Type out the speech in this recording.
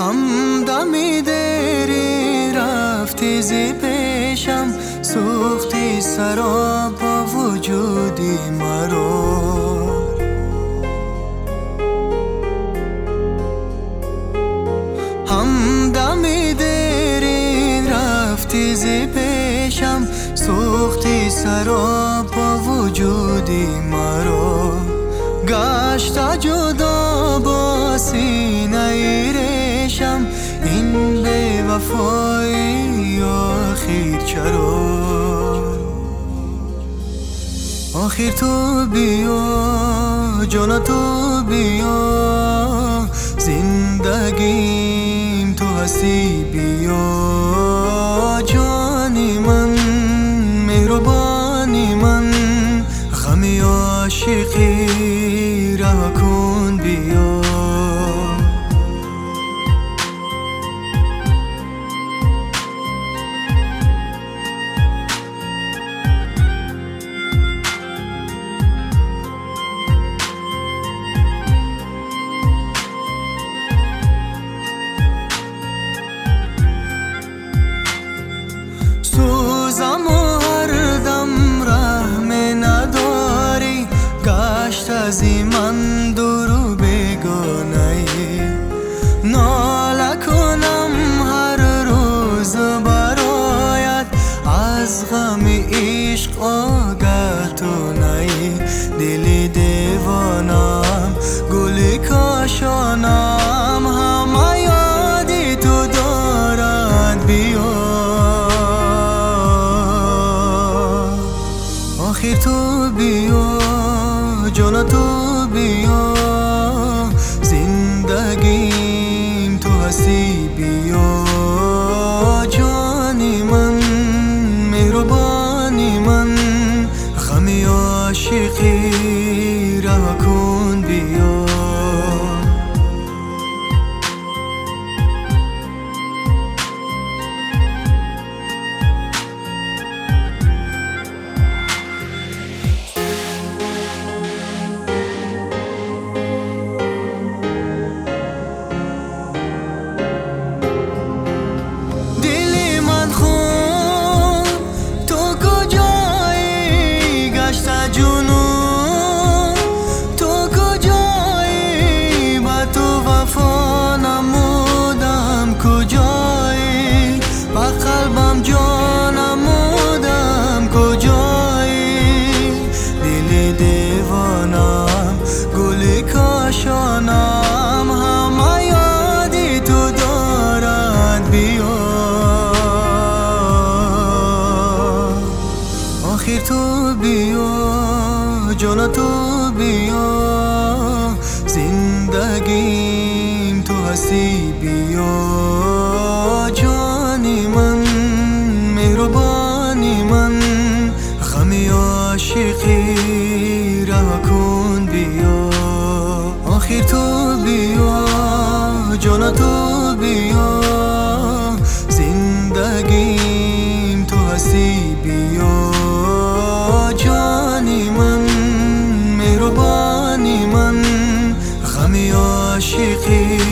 همدمی دری رفتی ز پیشم، سوختی سراپا وجودی مرا. همدمی دری رفتی ز پیشم، سوختی سراپا وجودی مرا. گشت جدا با سینه ریشم، این بی وفایی آخر چرا؟ آخر تو بیا جان، تو بیا زندگیم، تو هستی بیا جانی من، مهربانی من، غمی عاشقی رها کن بیا. سوزم و هر دم رحم نداری، گشت از من دور و بیگانه. ناله کنم هر روز برایت، از غم عشق آگه تو نی. دل دیوانم گل کاشانم، همه یادی تو دارد بیا. آخر تو بیا جان، تو بیا زندگیم، تو هستی بیا جانی من، مهربانی من، غمی عاشقی رها کن بیا. کاشانم همه یادی تو دارد بیا. آخر تو بیا جان، تو بیا زندگیم، تو هستی بیا جانی من، مهربانی من، غمی عاشقی رها کن بیا. آخر تو بیا جان، تو بیا زندگیم، تو هستی بیا جانی من، مهربانی من، غمی عاشقی